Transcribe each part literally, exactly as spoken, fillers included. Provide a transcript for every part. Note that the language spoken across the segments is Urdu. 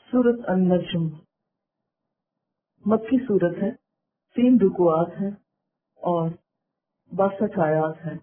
सूरत अन-नज्म मक्की सूरत है, तीन रुकुआत हैं और बासठ आयात हैं।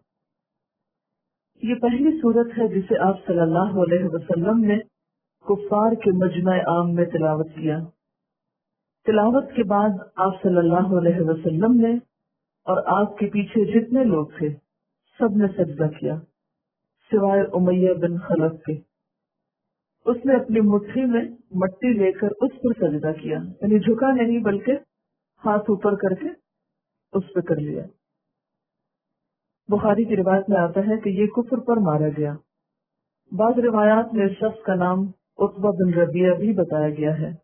ये पहली सूरत है जिसे आप सल्लल्लाहु अलैहि वसल्लम ने कुफ्फार के मजमा आम में तिलावत किया। तिलावत के बाद आप सल्लल्लाहु अलैहि वसल्लम ने और आपके पीछे जितने लोग थे सब ने सजदा किया सिवाय उमैया बिन खलफ के। उसने अपनी मुट्ठी में मट्टी लेकर उस पर सजदा किया, यानी झुका नहीं बल्कि हाथ ऊपर करके उस पर कर लिया। बुखारी की रिवायत में आता है कि ये कुफ्र पर मारा गया। बाद रिवायात में इस शख्स का नाम उत्बा बिन रबिया भी बताया गया है।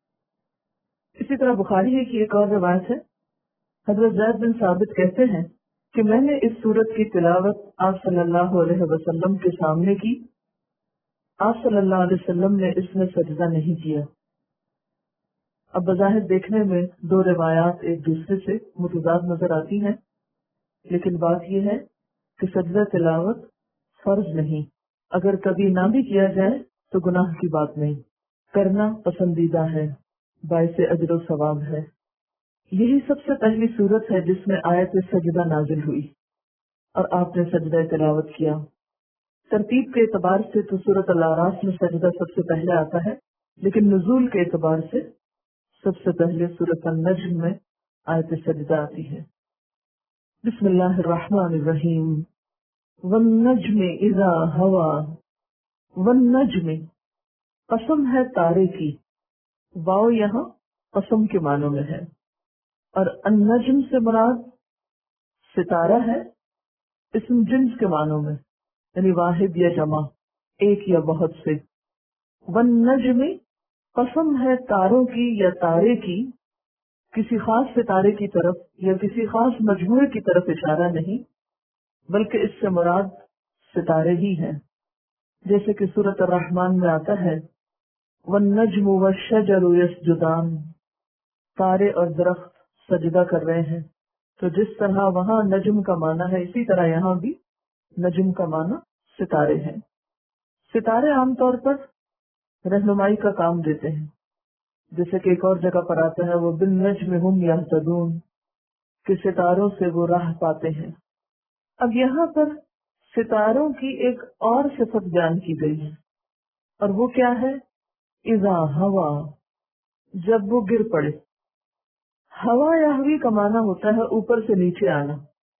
इसी तरह बुखारी की एक और रिवायत है, हजरत ज़ैद बिन साबित कहते हैं कि मैंने इस सूरत की तिलावत आप सल्लल्लाहु अलैहि वसल्लम के सामने की। आप सल्लल्लाहु अलैहि वसल्लम ने इसमें सजदा नहीं किया। अब बज़ाहिर देखने में दो रिवायात एक दूसरे से मुतज़ाद नजर आती हैं, लेकिन बात यह है कि सजदा तिलावत फर्ज नहीं, अगर कभी ना भी किया जाए तो गुनाह की बात नहीं, करना पसंदीदा है, बाइसे अजर व सवाब है। यही सबसे पहली सूरत है जिसमें आयत सजदा नाजिल हुई और आपने सजदा तिलावत किया। तरतीब के एतबार से तो सूरत अल-आराफ में सजदा सबसे पहले आता है, लेकिन नुज़ूल के एतबार से सबसे पहले सूरत अन-नज्म में आयत सजदा आती है। बिस्मिल्लाहिर्रहमानिर्रहीम। वन्नज्मि इज़ा हवा। वन्नज्मि कसम है तारे की, वाव यहाँ कसम के मानों में है, और अन-नज्म से मुराद सितारा है इस्म जिन्स के मानों में, यानी वाहिद या जमा, एक या बहुत से। वन्नज्मि कसम है तारों की या तारे की, किसी खास सितारे की तरफ या किसी खास मजमूए की तरफ इशारा नहीं, बल्कि इससे मुराद सितारे ही हैं। जैसे कि सूरत ar-रहमान में आता है, वन्नज्मु वश्शजरु यसजुदान, तारे और दरख्त सजदा कर रहे हैं। तो जिस तरह वहाँ नज्म का माना है, इसी तरह यहाँ भी नज्म का माना सितारे हैं। सितारे आमतौर पर रहनुमाई का काम देते हैं, जैसे कि एक और जगह पर आता है, वो बिन नज्म हुम यहतदून, कि सितारों से वो राह पाते हैं। अब यहाँ पर सितारों की एक और सिफत बयान की गई है, और वो क्या है? इज़ा हवा, जब वो गिर पड़े। हवा यहवी का माना होता है ऊपर से नीचे आना।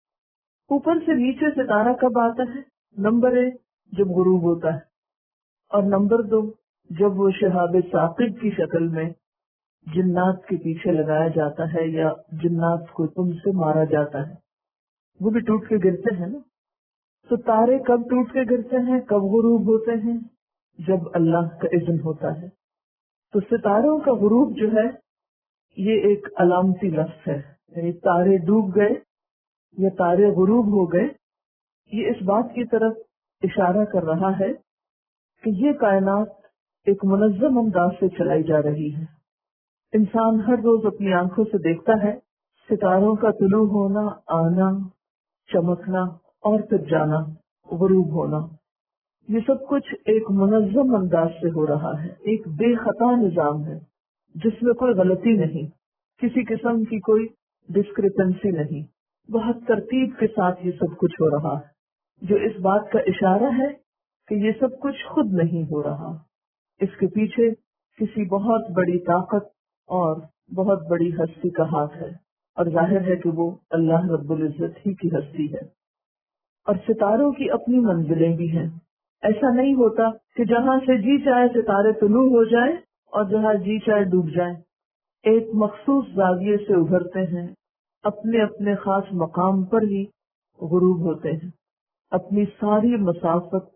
ऊपर से नीचे सितारा कब आता है? नंबर एक, जब गुरूब होता है, और नंबर दो, जब वो शहाब साकिब की शक्ल में जिन्नात के पीछे लगाया जाता है या जिन्नात को तुमसे मारा जाता है, वो भी टूट के गिरते हैं ना। तो तारे कब टूट के गिरते हैं, कब गुरूब होते हैं? जब अल्लाह का इज़्न होता है। तो सितारों का गुरूब जो है ये एक अलामती लफ्ज़ है, यानी तारे डूब गए या तारे गुरूब हो गए, ये इस बात की तरफ इशारा कर रहा है कि ये कायनात एक मुनज़्ज़म अंदाज से चलाई जा रही है। इंसान हर रोज अपनी आंखों से देखता है सितारों का तुलू होना, आना, चमकना और फिर जाना, गुरूब होना। ये सब कुछ एक मुनज़्ज़म अंदाज से हो रहा है, एक बेखता निजाम है जिसमें कोई गलती नहीं, किसी किस्म की कोई डिस्क्रिपेंसी नहीं, बहुत तरतीब के साथ ये सब कुछ हो रहा है, जो इस बात का इशारा है कि ये सब कुछ खुद नहीं हो रहा, इसके पीछे किसी बहुत बड़ी ताकत और बहुत बड़ी हस्ती का हाथ है, और जाहिर है कि वो अल्लाह रब्बुल इज्जत ही की हस्ती है। और सितारों की अपनी मंजिलें भी हैं। ऐसा नहीं होता कि जहाँ से जी चाहे सितारे तुलू हो जाए और जहाँ जी चाहे डूब जाए। एक मखसूस जाविये से उभरते हैं, अपने अपने खास मकाम पर ही गुरूब होते हैं, अपनी सारी मसाफत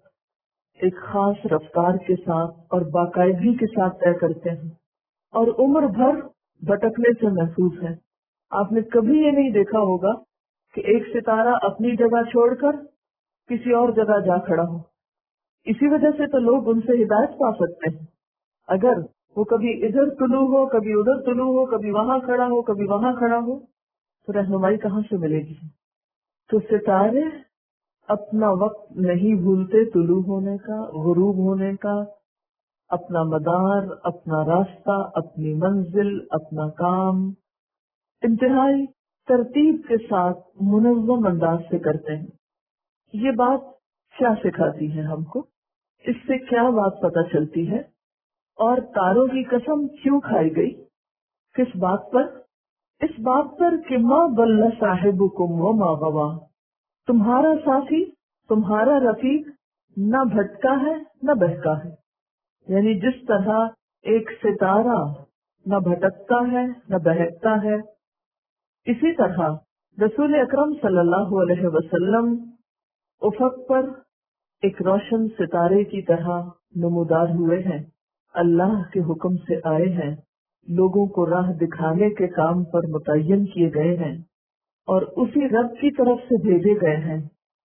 एक खास रफ्तार के साथ और बाकायदगी के साथ तय करते हैं, और उम्र भर भटकने से महफूज है। आपने कभी ये नहीं देखा होगा कि एक सितारा अपनी जगह छोड़कर किसी और जगह जा खड़ा हो। इसी वजह से तो लोग उनसे हिदायत पा सकते हैं। अगर वो कभी इधर तुलू हो, कभी उधर तुलू हो, कभी वहां खड़ा हो, कभी वहां खड़ा हो, तो रहनुमाई कहाँ से मिलेगी? तो सितारे अपना वक्त नहीं भूलते तुलू होने का, गुरूब होने का, اپنا مدار، اپنا راستہ، اپنی منزل، اپنا کام انتہائی ترتیب کے ساتھ منظم انداز سے کرتے ہیں۔ یہ بات کیا سکھاتی ہے ہم کو؟ اس سے کیا بات پتہ چلتی ہے؟ اور تاروں کی قسم کیوں کھائی گئی؟ کس بات پر؟ اس بات پر کہ ما ضل صاحبکم وما غوا، تمہارا ساتھی، تمہارا رفیق نہ بھٹکا ہے نہ بہکا ہے۔ یعنی جس طرح ایک ستارہ نہ بھٹکتا ہے نہ بہکتا ہے، اسی طرح رسول اکرم صلی اللہ علیہ وسلم افق پر ایک روشن ستارے کی طرح نمودار ہوئے ہیں، اللہ کے حکم سے آئے ہیں، لوگوں کو راہ دکھانے کے کام پر متعین کیے گئے ہیں، اور اسی رب کی طرف سے بھیجے گئے ہیں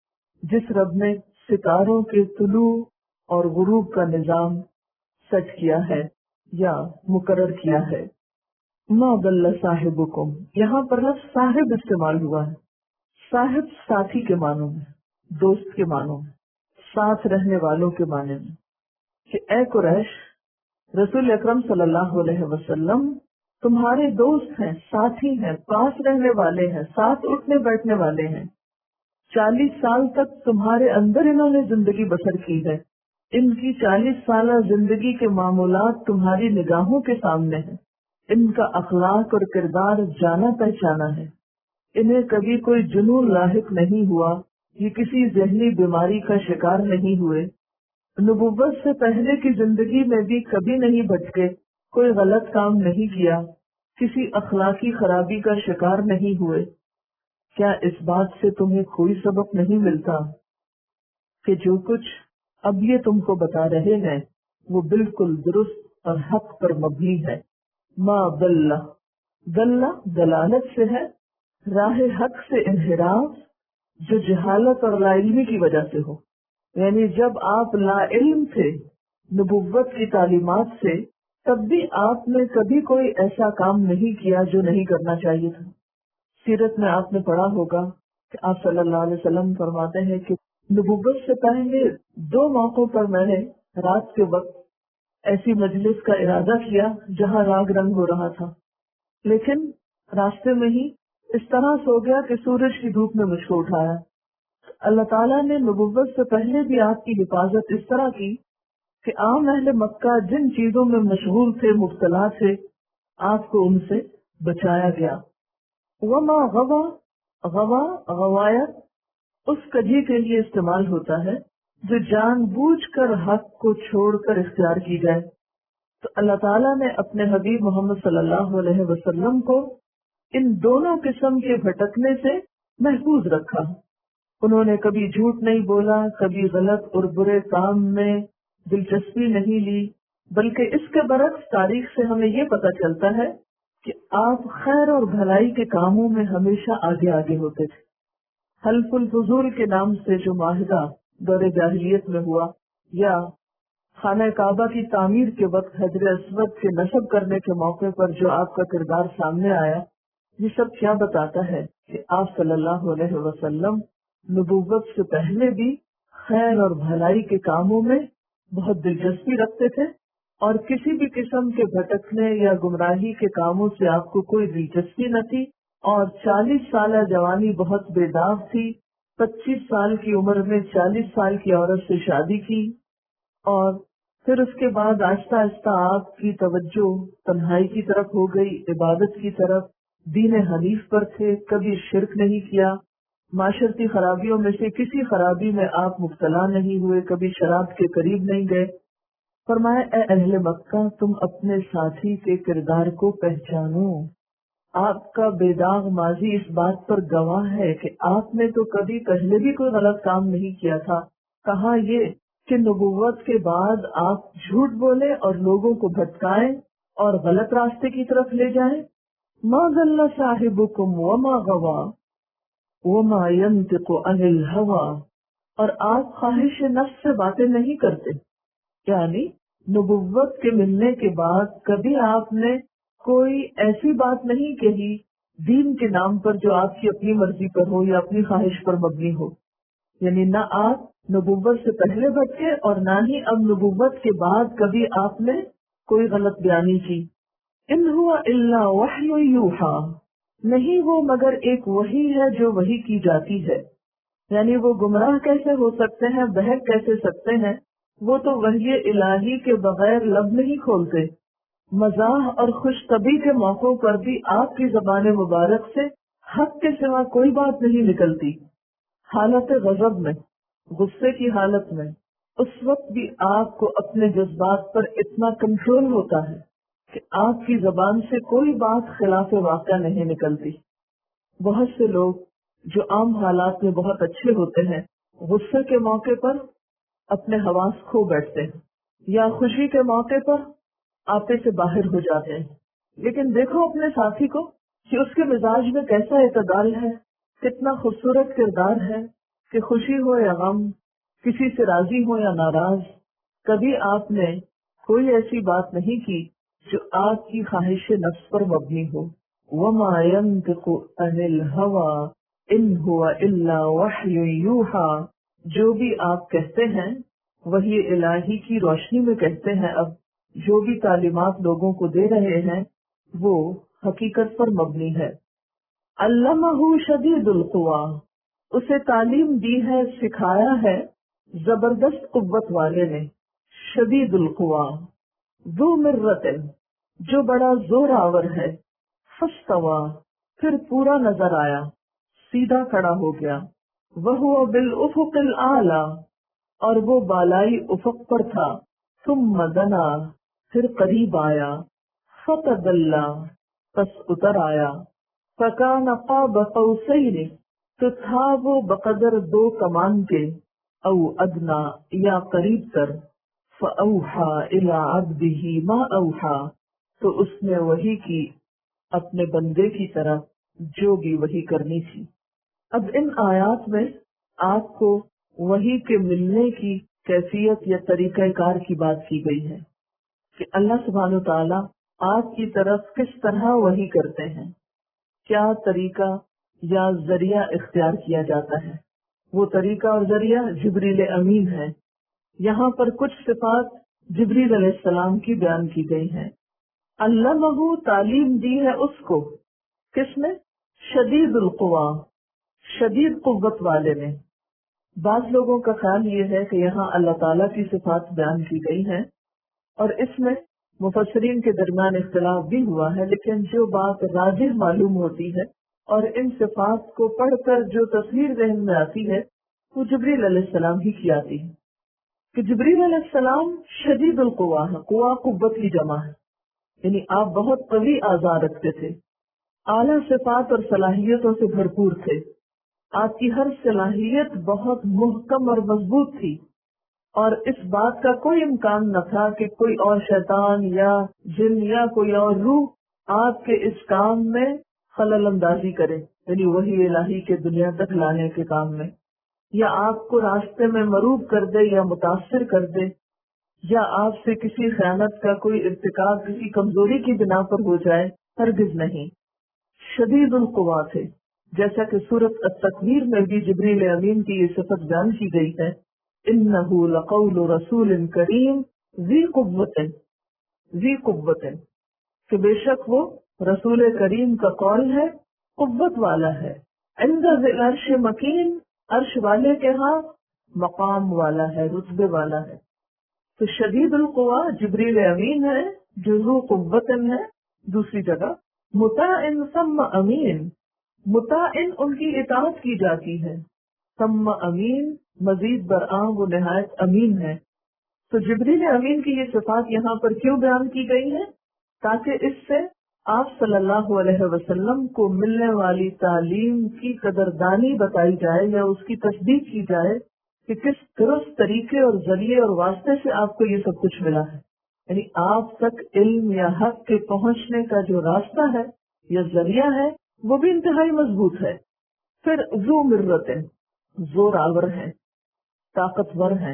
جس رب نے ستاروں کے طلوع اور غروب کا نظام سیٹ کیا ہے یا مقرر کیا ہے۔ ما ضل صاحبکم، یہاں پر لفظ صاحب استعمال ہوا ہے۔ صاحب ساتھی کے معنوں میں، دوست کے معنوں میں، ساتھ رہنے والوں کے معنی میں، کہ اے قریش، رسول اکرم صلی اللہ علیہ وسلم تمہارے دوست ہیں، ساتھی ہیں، پاس رہنے والے ہیں، ساتھ اٹھنے بیٹھنے والے ہیں۔ چالیس سال تک تمہارے اندر انہوں نے زندگی بسر کی ہے، ان کی چالیس سالہ زندگی کے معمولات تمہاری نگاہوں کے سامنے ہیں، ان کا اخلاق اور کردار جانا پہچانا ہے، انہیں کبھی کوئی جنون لاحق نہیں ہوا، یہ کسی ذہنی بیماری کا شکار نہیں ہوئے، نبوت سے پہلے کی زندگی میں بھی کبھی نہیں بھٹکے، کوئی غلط کام نہیں کیا، کسی اخلاقی خرابی کا شکار نہیں ہوئے۔ کیا اس بات سے تمہیں کوئی سبق نہیں ملتا کہ جو کچھ اب یہ تم کو بتا رہے ہیں وہ بالکل درست اور حق پر مبنی ہے؟ ما ضل، ضل دلالت سے ہے، راہ حق سے انحراف جو جہالت اور لا علمی کی وجہ سے ہو، یعنی جب آپ لا علم تھے نبوت کی تعلیمات سے، تب بھی آپ نے کبھی کوئی ایسا کام نہیں کیا جو نہیں کرنا چاہیے تھا۔ سیرت میں آپ نے پڑھا ہوگا کہ آپ صلی اللہ علیہ وسلم فرماتے ہیں کہ نبوت سے پہلے دو موقعوں پر میں نے رات کے وقت ایسی مجلس کا ارادہ کیا جہاں راگ رنگ ہو رہا تھا، لیکن راستے میں ہی اس طرح سو گیا کہ سورج کی دھوپ میں مجھ کو اٹھایا۔ اللہ تعالیٰ نے نبوت سے پہلے بھی آپ کی حفاظت اس طرح کی کہ عام اہل مکہ جن چیزوں میں مشغول تھے، مبتلا تھے، آپ کو ان سے بچایا گیا۔ وما غوا، غوا غوایت اس کجی کے لیے استعمال ہوتا ہے جو جان بوجھ کر حق کو چھوڑ کر اختیار کی جائے، تو اللہ تعالیٰ نے اپنے حبیب محمد صلی اللہ علیہ وسلم کو ان دونوں قسم کے بھٹکنے سے محفوظ رکھا۔ انہوں نے کبھی جھوٹ نہیں بولا، کبھی غلط اور برے کام میں دلچسپی نہیں لی، بلکہ اس کے برعکس تاریخ سے ہمیں یہ پتہ چلتا ہے کہ آپ خیر اور بھلائی کے کاموں میں ہمیشہ آگے آگے ہوتے تھے۔ حلف الفضول کے نام سے جو معاہدہ دور جاہلیت میں ہوا، یا خانہ کعبہ کی تعمیر کے وقت حجر اسود کے نصب کرنے کے موقع پر جو آپ کا کردار سامنے آیا، یہ سب کیا بتاتا ہے کہ آپ صلی اللہ علیہ وسلم نبوت سے پہلے بھی خیر اور بھلائی کے کاموں میں بہت دلچسپی رکھتے تھے، اور کسی بھی قسم کے بھٹکنے یا گمراہی کے کاموں سے آپ کو کوئی دلچسپی نہ تھی، اور چالیس سالہ جوانی بہت بے داغ تھی۔ پچیس سال کی عمر میں چالیس سال کی عورت سے شادی کی، اور پھر اس کے بعد آہستہ آہستہ آپ کی توجہ تنہائی کی طرف ہو گئی، عبادت کی طرف، دین حنیف پر تھے، کبھی شرک نہیں کیا، معاشرتی خرابیوں میں سے کسی خرابی میں آپ مبتلا نہیں ہوئے، کبھی شراب کے قریب نہیں گئے۔ فرمایا اے اہل مکہ، تم اپنے ساتھی کے کردار کو پہچانو، آپ کا بے داغ ماضی اس بات پر گواہ ہے کہ آپ نے تو کبھی پہلے بھی کوئی غلط کام نہیں کیا تھا۔ کہا یہ کہ نبوت کے بعد آپ جھوٹ بولے اور لوگوں کو بھٹکائیں اور غلط راستے کی طرف لے جائیں۔ ما ضل صاحبکم وما غوا وما ينطق عن الهوى، اور آپ خواہش نفس سے باتیں نہیں کرتے، یعنی نبوت کے ملنے کے بعد کبھی آپ نے کوئی ایسی بات نہیں کہی دین کے نام پر جو آپ کی اپنی مرضی پر ہو یا اپنی خواہش پر مبنی ہو، یعنی نہ آپ نبوت سے پہلے بھٹکے اور نہ ہی اب نبوت کے بعد کبھی آپ نے کوئی غلط بیانی کی. ان ہوا الا وحی یوحا، نہیں وہ مگر ایک وحی ہے جو وحی کی جاتی ہے. یعنی وہ گمراہ کیسے ہو سکتے ہیں، بہک کیسے سکتے ہیں، وہ تو وحی الہی کے بغیر لب نہیں کھولتے. مزاح اور خوش طبی کے موقعوں پر بھی آپ کی زبان مبارک سے حق کے سوا کوئی بات نہیں نکلتی. حالت غضب میں، غصے کی حالت میں، اس وقت بھی آپ کو اپنے جذبات پر اتنا کنٹرول ہوتا ہے کہ آپ کی زبان سے کوئی بات خلاف واقعہ نہیں نکلتی. بہت سے لوگ جو عام حالات میں بہت اچھے ہوتے ہیں، غصے کے موقع پر اپنے حواس کھو بیٹھتے ہیں یا خوشی کے موقع پر آپے سے باہر ہو جاتے ہیں. لیکن دیکھو اپنے ساتھی کو کہ اس کے مزاج میں کیسا اعتدال ہے، کتنا خوبصورت کردار ہے کہ خوشی ہو یا غم، کسی سے راضی ہو یا ناراض، کبھی آپ نے کوئی ایسی بات نہیں کی جو آپ کی خواہش نفس پر مبنی ہو. وما ينطق عن الهوى ان هو الا وحی یوحا، جو بھی آپ کہتے ہیں وہی الہی کی روشنی میں کہتے ہیں. اب جو بھی تعلیمات لوگوں کو دے رہے ہیں وہ حقیقت پر مبنی ہے. علمہ شدید القوا، اسے تعلیم دی ہے، سکھایا ہے زبردست قوت والے نے. شدید القوا ذو مرت، جو بڑا زور آور ہے. فاستوى، پھر پورا نظر آیا، سیدھا کھڑا ہو گیا. وہو بالافق الاعلی، اور وہ بالائی افق پر تھا. ثم دنا، پھر قریب آیا. فتدلی، پس اتر آیا. فکان قاب قوسین، تو تھا وہ بقدر دو کمان کے. او ادنا، یا قریب تر. فاوحى الى عبده ما اوحى، تو اس نے وحی کی اپنے بندے کی طرف جو بھی وحی کرنی تھی. اب ان آیات میں آپ کو وحی کے ملنے کی کیفیت یا طریقہ کار کی بات کی گئی ہے کہ اللہ سبحانہ و تعالیٰ آپ کی طرف کس طرح وحی کرتے ہیں، کیا طریقہ یا ذریعہ اختیار کیا جاتا ہے. وہ طریقہ اور ذریعہ جبریل امین ہے. یہاں پر کچھ صفات جبریل علیہ السلام کی بیان کی گئی ہیں. علمہ، تعلیم دی ہے اس کو، کس نے؟ شدید القوا، شدید قوت والے نے. بعض لوگوں کا خیال یہ ہے کہ یہاں اللہ تعالیٰ کی صفات بیان کی گئی ہیں اور اس میں مفسرین کے درمیان اختلاف بھی ہوا ہے، لیکن جو بات راجح معلوم ہوتی ہے اور ان صفات کو پڑھ کر جو تصویر ذہن میں آتی ہے وہ جبریل علیہ السلام ہی کی آتی ہے کہ جبریل علیہ السلام شدید القوا ہے. قوا قوت کی جمع ہے، یعنی آپ بہت قوی اعضاء رکھتے تھے، اعلیٰ صفات اور صلاحیتوں سے بھرپور تھے. آپ کی ہر صلاحیت بہت محکم اور مضبوط تھی اور اس بات کا کوئی امکان نہ تھا کہ کوئی اور شیطان یا جن یا کوئی اور روح آپ کے اس کام میں خلل اندازی کرے، یعنی وحی الہی کے دنیا تک لانے کے کام میں، یا آپ کو راستے میں مروب کر دے یا متاثر کر دے، یا آپ سے کسی خیانت کا کوئی ارتکاب کسی کمزوری کی بنا پر ہو جائے. ہرگز نہیں. شدید القوا تھے. جیسا کہ سورۃ التکویر میں بھی جبریل امین کی یہ صفت بیان کی گئی ہے، انہ لقول رسول کریم ذی قوت، ذی قوت، کہ بے شک وہ رسول کریم کا قول ہے، قوت والا ہے. عند ذی العرش مکین، عرش والے کے ہاں مقام والا ہے، رتبے والا ہے. تو شدید القوا جبریل امین ہے جو ذو قوت ہے. دوسری جگہ مطاع ثم امین، مطاع ان کی اطاعت کی جاتی ہے، ثم امین مزید برآں وہ نہایت امین ہے. تو جبریل امین کی یہ صفات یہاں پر کیوں بیان کی گئی ہیں؟ تاکہ اس سے آپ صلی اللہ علیہ وسلم کو ملنے والی تعلیم کی قدردانی بتائی جائے یا اس کی تصدیق کی جائے کہ کس درست طریقے اور ذریعے اور واسطے سے آپ کو یہ سب کچھ ملا ہے. یعنی آپ تک علم یا حق کے پہنچنے کا جو راستہ ہے یا ذریعہ ہے وہ بھی انتہائی مضبوط ہے. پھر ذو مرت، زور آور ہے، طاقتور ہے.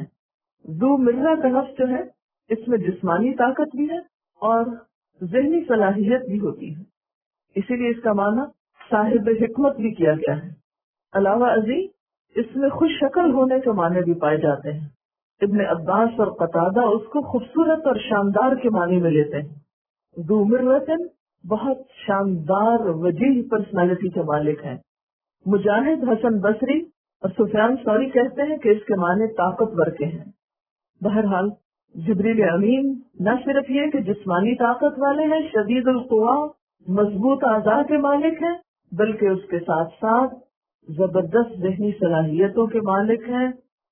ذو مرہ کا لفظ جو ہے اس میں جسمانی طاقت بھی ہے اور ذہنی صلاحیت بھی ہوتی ہے، اسی لیے اس کا معنی صاحب حکمت بھی کیا گیا ہے. علاوہ ازیں اس میں خوش شکل ہونے کے معنی بھی پائے جاتے ہیں. ابن عباس اور قتادہ اس کو خوبصورت اور شاندار کے معنی میں لیتے ہیں. ذو مرۃ بہت شاندار وجیح پرسنالٹی کے مالک ہیں. مجاہد، حسن بصری اور سفیان ثوری کہتے ہیں کہ اس کے معنی طاقتور کے ہیں. بہرحال جبریل امین نہ صرف یہ کہ جسمانی طاقت والے ہیں، شدید القوا، مضبوط اعضاء کے مالک ہیں، بلکہ اس کے ساتھ ساتھ زبردست ذہنی صلاحیتوں کے مالک ہیں،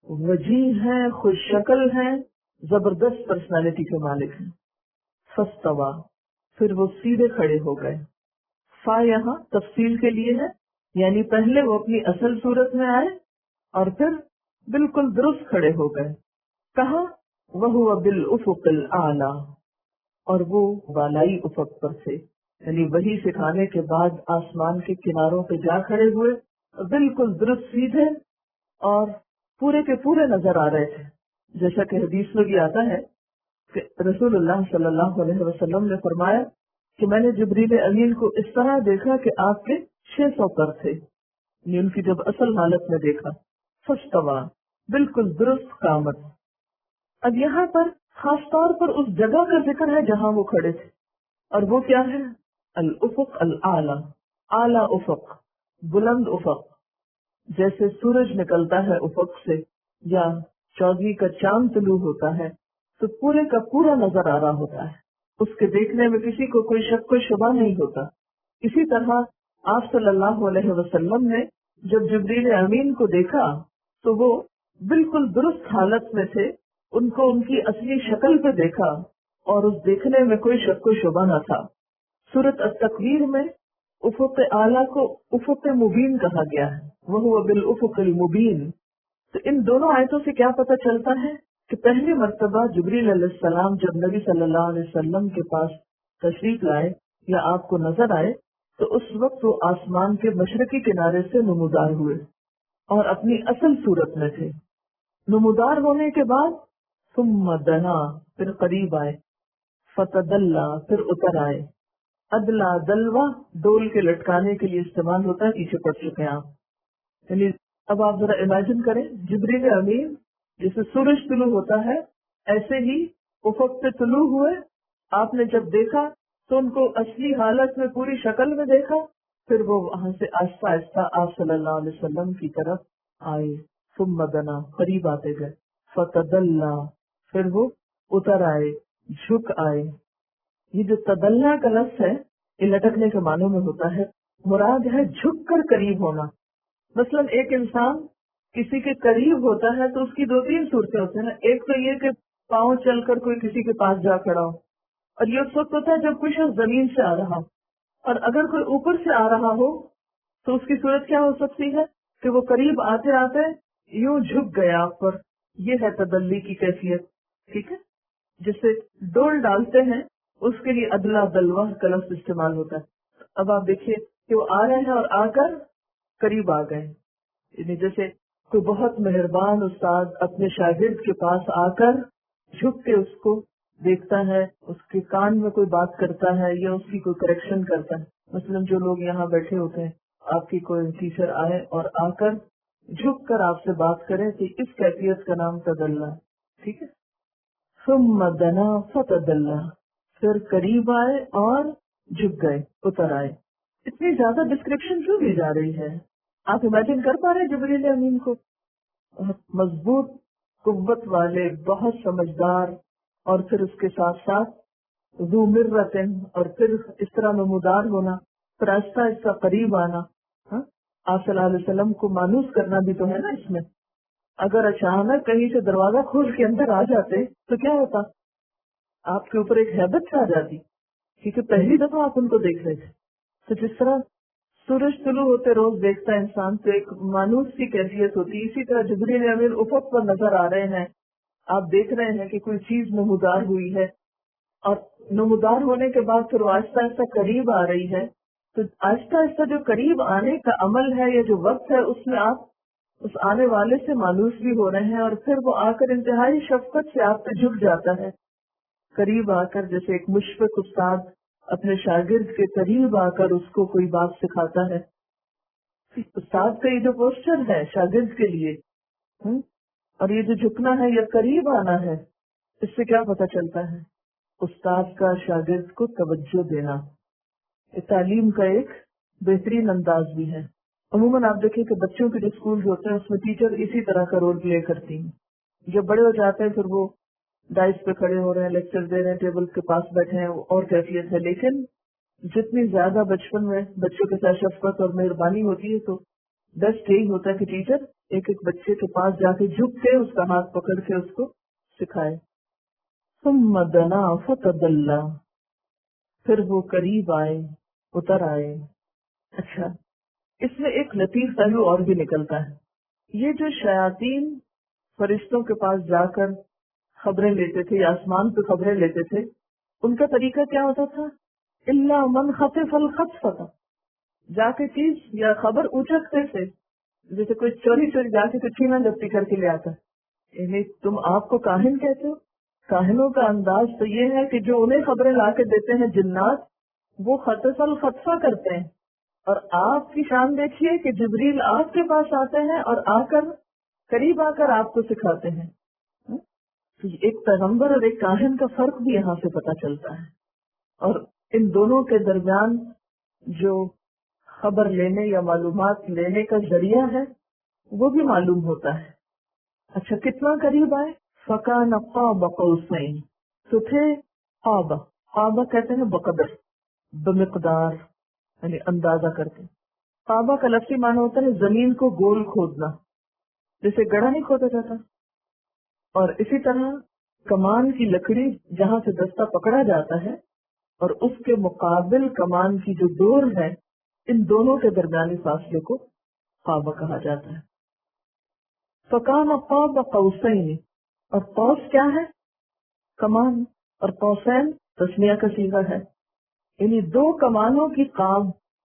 وجیح ہیں، خوش شکل ہیں، زبردست پرسنالٹی کے مالک ہیں. فاستویٰ، پھر وہ سیدھے کھڑے ہو گئے. فا یہاں تفصیل کے لیے ہے، یعنی پہلے وہ اپنی اصل صورت میں آئے اور پھر بالکل درست کھڑے ہو گئے. کہا وَهُوَ بِالْأُفُقِ الْأَعْلَى، اور وہ بالائی افق پر تھے، یعنی وہی سکھانے کے بعد آسمان کے کناروں پہ جا کھڑے ہوئے، بالکل درست سیدھے اور پورے کے پورے نظر آ رہے تھے. جیسا کہ حدیث میں بھی آتا ہے کہ رسول اللہ صلی اللہ علیہ وسلم نے فرمایا کہ میں نے جبریل امین کو اس طرح دیکھا کہ آپ کے چھ سو پر تھے، یعنی ان کی جب اصل حالت میں دیکھا. فاستویٰ، بالکل درست قامت. اب یہاں پر خاص طور پر اس جگہ کا ذکر ہے جہاں وہ کھڑے تھے، اور وہ کیا ہے؟ الافق الاعلی، اعلی افق، بلند افق. جیسے سورج نکلتا ہے افق سے یا چودھویں کا چاند طلوع ہوتا ہے تو پورے کا پورا نظر آ رہا ہوتا ہے، اس کے دیکھنے میں کسی کو کوئی شک کوئی شبہ نہیں ہوتا. اسی طرح آپ صلی اللہ علیہ وسلم نے جب جبریل امین کو دیکھا تو وہ بالکل درست حالت میں تھے، ان کو ان کی اصلی شکل پہ دیکھا اور اس دیکھنے میں کوئی شک و شبہ نہ تھا. سورۃ التکویر میں افق اعلیٰ کو افق مبین کہا گیا ہے، وَهُوَ بِالْأُفُقِ الْمُبِينِ. تو ان دونوں آیتوں سے کیا پتہ چلتا ہے کہ پہلی مرتبہ جبریل علیہ السلام جب نبی صلی اللہ علیہ وسلم کے پاس تشریف لائے یا آپ کو نظر آئے تو اس وقت وہ آسمان کے مشرقی کنارے سے نمودار ہوئے اور اپنی اصل صورت میں تھے. نمودار ہونے کے بعد ثم دنا، پھر قریب آئے، فتدلا، پھر اتر آئے. ادلا دلوا ڈول کے لٹکانے کے لیے استعمال ہوتا ہے، پیچھے پڑ چکے ہیں آپ. یعنی اب آپ ذرا امیجن کریں جبریل امین جیسے سورج طلوع ہوتا ہے ایسے ہی افق پہ طلوع ہوئے. آپ نے جب دیکھا تو ان کو اصلی حالت میں پوری شکل میں دیکھا، پھر وہ وہاں سے آہستہ آہستہ آپ صلی اللہ علیہ وسلم کی طرف آئے. ثم دنا، قریب آتے گئے. فتدلا، پھر وہ اتر آئے، جھک آئے. یہ جو تدلنا کا لفظ ہے یہ لٹکنے کے معنوں میں ہوتا ہے، مراد ہے جھک کر قریب ہونا. مثلا ایک انسان کسی کے قریب ہوتا ہے تو اس کی دو تین صورتیں ہوتی ہیں نا. ایک تو یہ کہ پاؤں چل کر کوئی کسی کے پاس جا کھڑا ہو، اور یہ اس وقت ہوتا ہے جب کوئی شخص زمین سے آ رہا ہو، اور اگر کوئی اوپر سے آ رہا ہو تو اس کی صورت کیا ہو سکتی ہے کہ وہ قریب آتے آتے یوں جھک گیا آپ پر. یہ ہے تدلی کی کیفیت. ٹھیک ہے، جسے ڈول ڈالتے ہیں اس کے لیے ادلا دلوا کا لفظ استعمال ہوتا ہے. اب آپ دیکھیے کہ وہ آ رہے ہیں اور آ کر قریب آ گئے. یعنی جیسے کوئی بہت مہربان استاد اپنے شاگرد کے پاس آ کر جھک کے اس کو دیکھتا ہے، اس کے کان میں کوئی بات کرتا ہے یا اس کی کوئی کریکشن کرتا ہے. مثلا جو لوگ یہاں بیٹھے ہوتے ہیں، آپ کی کوئی ٹیچر آئے اور آ کر جھک کر آپ سے بات کریں تو اس کیفیت کا نام تدلّا. ٹھیک ہے. ثم دنا فتدلّا، پھر قریب آئے اور جھک گئے، اتر آئے. اتنی زیادہ ڈسکرپشن کیوں دی جا رہی ہے؟ آپ امیجن کر پا رہے جبریل امین کو؟ بہت مضبوط قوت والے، بہت سمجھدار، اور پھر اس کے ساتھ ساتھ ذو مرۃ، اور پھر اس طرح نمودار ہونا، پھر آہستہ آہستہ قریب آنا. ہاں، آپ صلی اللہ علیہ وسلم کو مانوس کرنا بھی تو ہے نا اس میں. اگر اچانک کہیں سے دروازہ کھول کے اندر آ جاتے تو کیا ہوتا؟ آپ کے اوپر ایک ہیبت سے آ جاتی، کیونکہ پہلی دفعہ آپ ان کو دیکھ رہے تھے. تو جس طرح سورج طلوع ہوتے روز دیکھتا ہے انسان تو ایک مانوس سی کیفیت ہوتی، اسی طرح جبریل امین افق پر نظر آ رہے ہیں. آپ دیکھ رہے ہیں کہ کوئی چیز نمودار ہوئی ہے، اور نمودار ہونے کے بعد پھر وہ آہستہ آہستہ قریب آ رہی ہے. تو آہستہ آہستہ جو قریب آنے کا عمل ہے یا جو وقت ہے اس میں آپ اس آنے والے سے مانوس بھی ہو رہے ہیں، اور پھر وہ آ کر انتہائی شفقت سے آپ پہ جھک جاتا ہے. قریب آ کر جیسے ایک مشفق استاد اپنے شاگرد کے قریب آ کر اس کو کوئی بات سکھاتا ہے. استاد کا یہ جو پوسچر ہے شاگرد کے لیے، ہم، اور یہ جو جھکنا ہے یا قریب آنا ہے، اس سے کیا پتہ چلتا ہے؟ استاد کا شاگرد کو توجہ دینا یہ تعلیم کا ایک بہترین انداز بھی ہے۔ عموماً آپ دیکھیں کہ بچوں کے جو اسکول ہوتے ہیں اس میں ٹیچر اسی طرح کا رول پلے کرتی ہیں۔ جب بڑے ہو جاتے ہیں پھر وہ ڈائس پہ کھڑے ہو رہے ہیں، لیکچر دے رہے ہیں، ٹیبل کے پاس بیٹھے ہیں، اور کیفیت ہے۔ لیکن جتنی زیادہ بچپن میں بچوں کے ساتھ شفقت اور مہربانی ہوتی ہے تو بیسٹ یہی ہوتا ہے کہ ٹیچر ایک ایک بچے کے پاس جا کے جھک کے اس کا ہاتھ پکڑ کے اس کو سکھائے۔ ثم دنا فتدلی، پھر وہ قریب آئے، اتر آئے۔ اچھا، اس میں ایک لطیف پہلو اور بھی نکلتا ہے۔ یہ جو شیاطین فرشتوں کے پاس جا کر خبریں لیتے تھے یا آسمان پہ خبریں لیتے تھے، ان کا طریقہ کیا ہوتا تھا؟ اللہ من خطف الخطفۃ، جا کے چیز یا خبر اچکتے تھے، جیسے کوئی چوری چوری جا کے کچھ چھینا جبتی کر کے لے آتا ہے۔ یعنی تم آپ کو کاہن کہتے ہو؟ کاہنوں کا انداز تو یہ ہے کہ جو انہیں خبریں لا کے دیتے ہیں جنات، وہ خطف الخطفہ کرتے ہیں، اور آپ کی شان دیکھیے کہ جبریل آپ کے پاس آتے ہیں اور آ کر قریب آ کر آپ کو سکھاتے ہیں۔ تو ایک پیغمبر اور ایک کاہن کا فرق بھی یہاں سے پتہ چلتا ہے، اور ان دونوں کے درمیان جو خبر لینے یا معلومات لینے کا ذریعہ ہے وہ بھی معلوم ہوتا ہے۔ اچھا، کتنا قریب آئے؟ فَكَانَ قَابَ قَوْسَيْنِ، تو تھے قاب، قاب کہتے ہیں بقدر، بمقدار، یعنی اندازہ کرتے۔ قابہ کا لفظی معنی ہوتا ہے زمین کو گول کھودنا، جیسے گڑھا نہیں کھودا جاتا، اور اسی طرح کمان کی لکڑی جہاں سے دستہ پکڑا جاتا ہے اور اس کے مقابل کمان کی جو ڈور ہے، ان دونوں کے درمیانی فاصلے کو قابہ کہا جاتا ہے۔ فَكَانَ قَابَ قَوْسَيْنِ، اور قوس کیا ہے؟ کمان، اور قوسین تسمیہ کا صیغہ ہے، یعنی دو کمانوں کی قاب،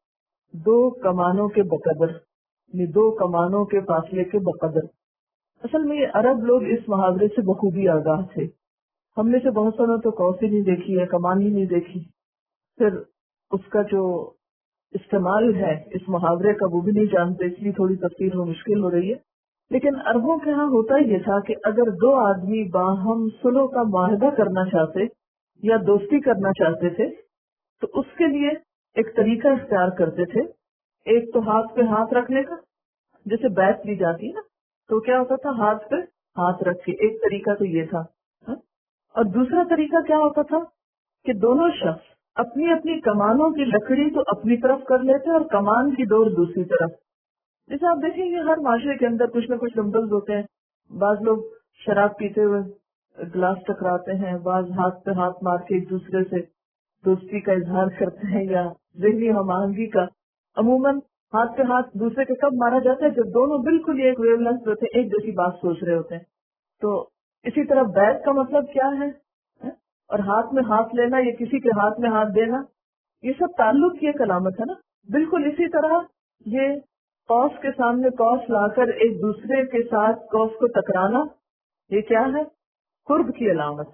دو کمانوں کے بقدر، یعنی دو کمانوں کے فاصلے کے بقدر۔ اصل میں یہ عرب لوگ اس محاورے سے بخوبی آگاہ تھے۔ ہم میں سے بہت ساروں تو قوس ہی نہیں دیکھی ہے، کمان ہی نہیں دیکھی، پھر اس کا جو استعمال ہے اس محاورے کا وہ بھی نہیں جانتے، اس لیے تھوڑی تفسیر میں مشکل ہو رہی ہے۔ لیکن عربوں کے ہاں ہوتا یہ تھا کہ اگر دو آدمی باہم صلح کا معاہدہ کرنا چاہتے یا دوستی کرنا چاہتے تھے تو اس کے لیے ایک طریقہ اختیار کرتے تھے۔ ایک تو ہاتھ پہ ہاتھ رکھنے کا، جیسے بیعت لی جاتی ہے نا، تو کیا ہوتا تھا؟ ہاتھ پہ ہاتھ رکھ کے، ایک طریقہ تو یہ تھا۔ اور دوسرا طریقہ کیا ہوتا تھا کہ دونوں شخص اپنی اپنی کمانوں کی لکڑی تو اپنی طرف کر لیتے اور کمان کی ڈور دوسری طرف۔ جیسے آپ دیکھیں گے ہر معاشرے کے اندر کچھ نہ کچھ لمبلز ہوتے ہیں، بعض لوگ شراب پیتے ہوئے گلاس ٹکراتے ہیں، بعض ہاتھ پہ ہاتھ مار کے ایک دوسرے سے دوستی کا اظہار کرتے ہیں یا ذہنی ہم آہنگی کا۔ عموماً ہاتھ پہ ہاتھ دوسرے کے کب مارا جاتا ہے؟ جب دونوں بالکل ایک ویو لینتھ ہوتے ہیں، ایک جیسی بات سوچ رہے ہوتے ہیں۔ تو اسی طرح بیعت کا مطلب کیا ہے، اور ہاتھ میں ہاتھ لینا یا کسی کے ہاتھ میں ہاتھ دینا، یہ سب تعلق کی ایک علامت ہے نا۔ بالکل اسی طرح یہ قوس کے سامنے قوس لا کر ایک دوسرے کے ساتھ قوس کو ٹکرانا، یہ کیا ہے؟ قرب کی علامت۔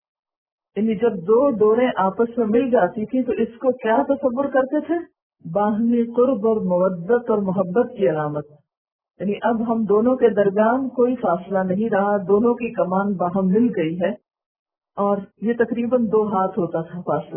یعنی جب دو ڈوریں آپس میں مل جاتی تھی تو اس کو کیا تصور کرتے تھے؟ باہمی قرب اور مودت اور محبت کی علامت۔ یعنی اب ہم دونوں کے درمیان کوئی فاصلہ نہیں رہا، دونوں کی کمان باہم مل گئی ہے، اور یہ تقریباً دو ہاتھ ہوتا تھا فاصلہ۔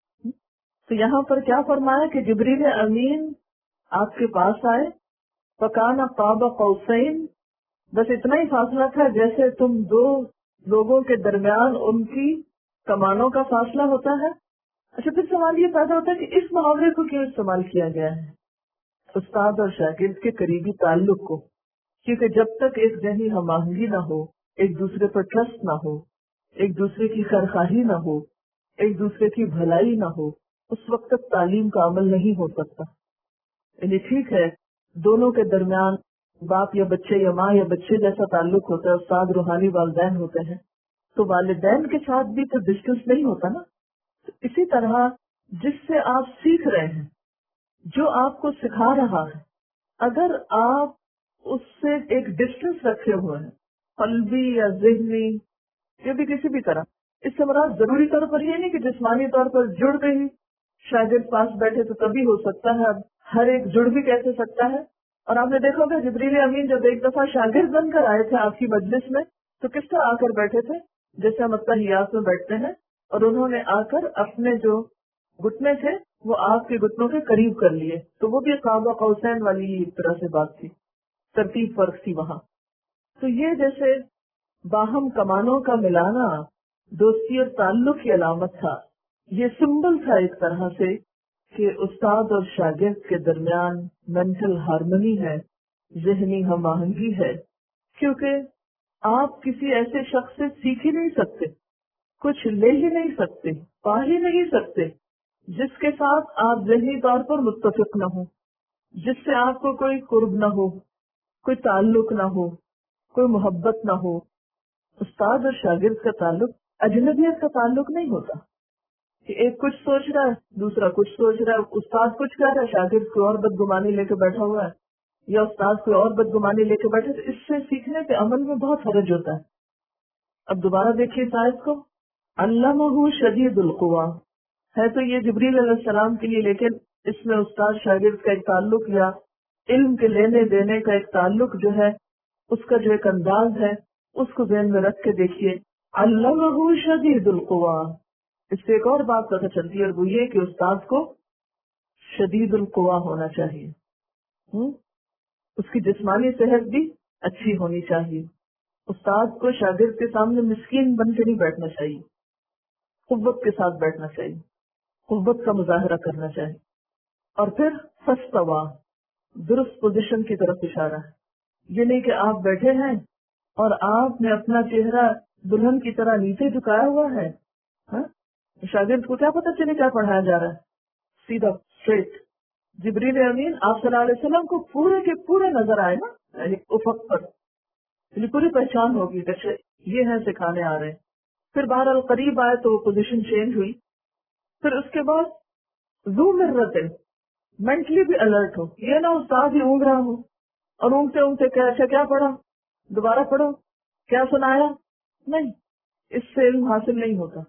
تو یہاں پر کیا فرمایا کہ جبریل امین آپ کے پاس آئے، فَكَانَ قَابَ قَوْسَيْنِ، بس اتنا ہی فاصلہ تھا جیسے تم دو لوگوں کے درمیان ان کی کمانوں کا فاصلہ ہوتا ہے۔ اچھا، پھر سوال یہ پیدا ہوتا ہے کہ اس محاورے کو کیوں استعمال کیا گیا ہے؟ استاد اور شاگرد کے قریبی تعلق کو، کیونکہ جب تک ایک ذہنی ہم آہنگی نہ ہو، ایک دوسرے پر ٹرسٹ نہ ہو، ایک دوسرے کی خیرخواہی نہ ہو، ایک دوسرے کی بھلائی نہ ہو، اس وقت تک تعلیم کا عمل نہیں ہو سکتا۔ یعنی ٹھیک ہے دونوں کے درمیان باپ یا بچے یا ماں یا بچے جیسا تعلق ہوتا ہے، استاد روحانی والدین ہوتے ہیں، تو والدین کے ساتھ بھی تو ڈسٹینس نہیں ہوتا نا۔ اسی طرح جس سے آپ سیکھ رہے ہیں، جو آپ کو سکھا رہا ہے، اگر آپ اس سے ایک ڈسٹینس رکھے ہوئے ہیں، قلبی یا ذہنی یا بھی کسی بھی طرح، اس سے مراد ضروری طور پر یہ نہیں کہ جسمانی طور پر جڑ گئی شاگرد پاس بیٹھے تو تبھی ہو سکتا ہے، اب ہر ایک جڑ بھی کیسے سکتا ہے؟ اور آپ نے دیکھا ہوگا جبریل امین جب ایک دفعہ شاگرد بن کر آئے تھے آپ کی مجلس میں تو کس طرح آ کر بیٹھے تھے، جیسے ہم اتحیات میں بیٹھتے ہیں، اور انہوں نے آ کر اپنے جو گھٹنے تھے وہ آپ کے گھٹنوں کے قریب کر لیے، تو وہ بھی قاب قوسین والی ایک طرح سے بات تھی، ترتیب فرق تھی وہاں۔ تو یہ جیسے باہم کمانوں کا ملانا دوستی اور تعلق کی علامت تھا، یہ سمبل تھا ایک طرح سے کہ استاد اور شاگرد کے درمیان مینٹل ہارمنی ہے، ذہنی ہم آہنگی ہے، کیونکہ آپ کسی ایسے شخص سے سیکھ ہی نہیں سکتے، کچھ لے ہی نہیں سکتے، پا ہی نہیں سکتے جس کے ساتھ آپ ذہنی طور پر متفق نہ ہو، جس سے آپ کو کوئی قرب نہ ہو، کوئی تعلق نہ ہو، کوئی محبت نہ ہو۔ استاد اور شاگرد کا تعلق اجنبیت کا تعلق نہیں ہوتا کہ ایک کچھ سوچ رہا ہے دوسرا کچھ سوچ رہا ہے، استاد کچھ کہہ رہا ہے شاگرد کوئی اور بدگمانی لے کے بیٹھا ہوا ہے، یا استاد کوئی اور بدگمانی لے کے بیٹھے، تو اس سے سیکھنے کے عمل میں بہت حرج ہوتا ہے۔ اب دوبارہ دیکھیے اس آیت کو، علمہ شدید القویٰ ہے تو یہ جبریل علیہ السلام کے لیے، لیکن اس میں استاد شاگرد کا ایک تعلق یا علم کے لینے دینے کا ایک تعلق جو ہے، اس کا جو ایک انداز ہے اس کو ذہن میں رکھ کے دیکھیے، علمہ شدید القویٰ۔ اس سے ایک اور بات پتہ چلتی ہے، اور وہ یہ کہ استاد کو شدید القویٰ ہونا چاہیے، ہم؟ اس کی جسمانی صحت بھی اچھی ہونی چاہیے۔ استاد کو شاگرد کے سامنے مسکین بن کے نہیں بیٹھنا چاہیے، قوت کے ساتھ بیٹھنا چاہیے، قوت کا مظاہرہ کرنا چاہیے۔ اور پھر فاستویٰ، درست پوزیشن کی طرف اشارہ ہے، یہ نہیں کہ آپ بیٹھے ہیں اور آپ نے اپنا چہرہ دلہن کی طرح نیچے جھکایا ہوا ہے، ہاں؟ شاگرد کو کیا پتہ چلے کیا پڑھایا جا رہا ہے؟ سیدھا اسٹریٹ۔ جبریل امین آپ صلی اللہ علیہ وسلم کو پورے کے پورے نظر آئے نا، یعنی افق پر، یعنی پوری پہچان ہوگی جیسے یہ ہیں سکھانے آ رہے ہیں۔ پھر بہرحال قریب آئے تو پوزیشن چینج ہوئی۔ پھر اس کے بعد ذو مرت، مینٹلی بھی الرٹ ہو، یہ نہ استاد ہی اونگ رہا ہو اور اونگتے اونگتے کہ اچھا کیا پڑھا، دوبارہ پڑھو، کیا سنایا، نہیں، اس سے علم حاصل نہیں ہوتا۔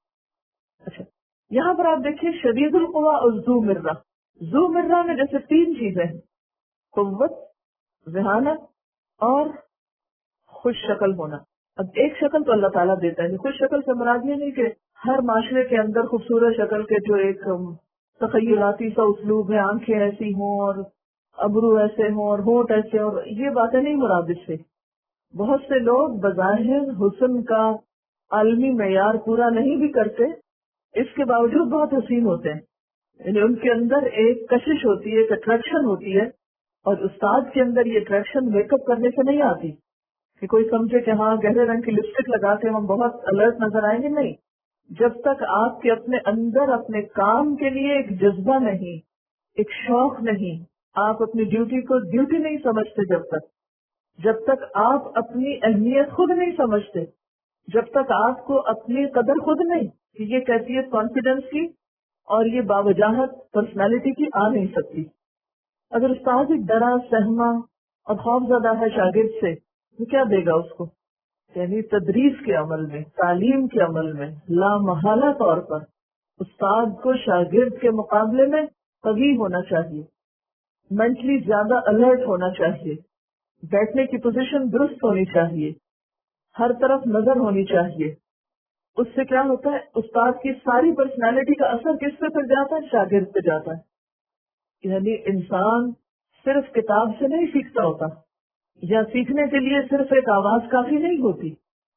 اچھا یہاں پر آپ دیکھیے شدید القویٰ اور ذو مرہ، ذو مرہ میں جیسے تین چیزیں ہیں، قوت، ذہانت اور خوش شکل ہونا۔ اب ایک شکل تو اللہ تعالیٰ دیتا ہے، خوش شکل سے مراد یہ نہیں کہ ہر معاشرے کے اندر خوبصورت شکل کے جو ایک تخیلاتی سا اسلوب ہے، آنکھیں ایسی ہوں اور ابرو ایسے ہوں اور ہونٹ ایسے، اور یہ باتیں نہیں مراد اس سے۔ بہت سے لوگ بظاہر حسن کا عالمی معیار پورا نہیں بھی کرتے، اس کے باوجود بہت حسین ہوتے ہیں، یعنی ان کے اندر ایک کشش ہوتی ہے، ایک اٹریکشن ہوتی ہے، اور استاد کے اندر یہ اٹریکشن میک اپ کرنے سے نہیں آتی کہ کوئی سمجھے کہ ہاں گہرے رنگ کی لپسٹک لگا کے ہم بہت الرٹ نظر آئیں گے، نہیں۔ جب تک آپ کے اپنے اندر اپنے کام کے لیے ایک جذبہ نہیں، ایک شوق نہیں، آپ اپنی ڈیوٹی کو ڈیوٹی نہیں سمجھتے، جب تک جب تک آپ اپنی اہمیت خود نہیں سمجھتے، جب تک آپ کو اپنی قدر خود نہیں کہ یہ کیفیت کانفیڈنس کی اور یہ باوجاہت پرسنالٹی کی آ نہیں سکتی۔ اگر استاد ہی ڈرا سہما اور خوف زدہ ہے شاگرد سے تو کیا دے گا اس کو؟ یعنی تدریس کے عمل میں، تعلیم کے عمل میں لامحالہ طور پر استاد کو شاگرد کے مقابلے میں قوی ہونا چاہیے، مینٹلی زیادہ الرٹ ہونا چاہیے، بیٹھنے کی پوزیشن درست ہونی چاہیے، ہر طرف نظر ہونی چاہیے۔ اس سے کیا ہوتا ہے، استاد کی ساری پرسنالٹی کا اثر کس پہ پڑ جاتا ہے؟ شاگرد پہ جاتا ہے۔ یعنی انسان صرف کتاب سے نہیں سیکھتا ہوتا، یا سیکھنے کے لیے صرف ایک آواز کافی نہیں ہوتی،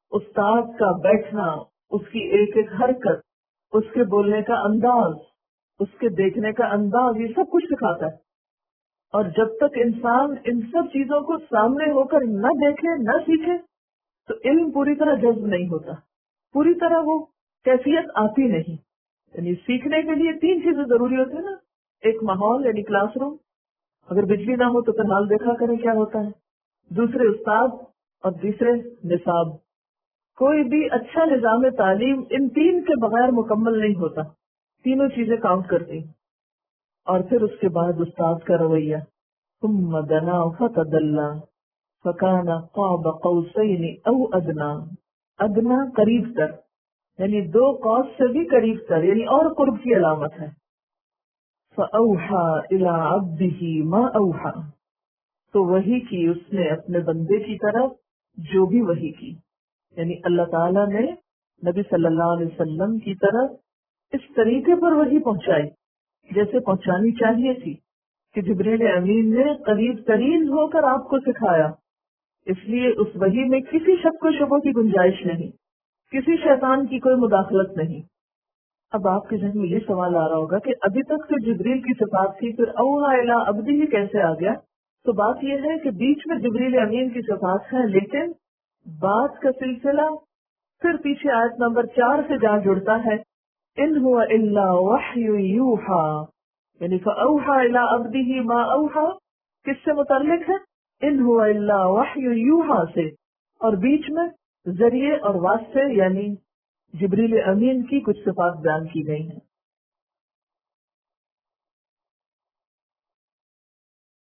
استاد کا بیٹھنا، اس کی ایک ایک حرکت، اس کے بولنے کا انداز، اس کے دیکھنے کا انداز، یہ سب کچھ سکھاتا ہے۔ اور جب تک انسان ان سب چیزوں کو سامنے ہو کر نہ دیکھے نہ سیکھے تو علم پوری طرح جذب نہیں ہوتا، پوری طرح وہ کیفیت آتی نہیں۔ یعنی سیکھنے کے لیے تین چیزیں ضروری ہوتی ہیں نا، ایک ماحول یعنی کلاس روم، اگر بجلی نہ ہو تو پھر حال دیکھا کریں کیا ہوتا ہے، دوسرے استاد اور تیسرے نصاب۔ کوئی بھی اچھا نظام تعلیم ان تین کے بغیر مکمل نہیں ہوتا، تینوں چیزیں کاؤنٹ کرتی۔ اور پھر اس کے بعد استاد کا رویہ، ثم دنا فتدلی فکان قاب قوسین او ادنا، ادنا قریب تر، یعنی دو قوس سے بھی قریب تر، یعنی اور قرب کی علامت ہے۔ فاوحى الى عبده ما اوحى، تو وحی کی اس نے اپنے بندے کی طرف جو بھی وحی کی، یعنی اللہ تعالیٰ نے نبی صلی اللہ علیہ وسلم کی طرف اس طریقے پر وحی پہنچائی جیسے پہنچانی چاہیے تھی، کہ جبریل امین نے قریب ترین ہو کر آپ کو سکھایا۔ اس لیے اس وحی میں کسی شک و شبہ کی گنجائش نہیں، کسی شیطان کی کوئی مداخلت نہیں۔ اب آپ کے ذہن میں یہ سوال آ رہا ہوگا کہ ابھی تک تو جبریل کی صفات تھی، پھر اوحا الی عبدہ کیسے آ گیا؟ تو بات یہ ہے کہ بیچ میں جبریل امین کی صفات ہیں، لیکن بات کا سلسلہ پھر پیچھے آیت نمبر چار سے جا جڑتا ہے، ان هو الا وحی یوحا، یعنی فاوحا الی عبدہ ما اوحا کس سے متعلق ہے؟ ان هو الا وحی یوحا سے، اور بیچ میں ذریعے اور واسطے یعنی جبریل امین کی کچھ صفات بیان کی گئی ہیں۔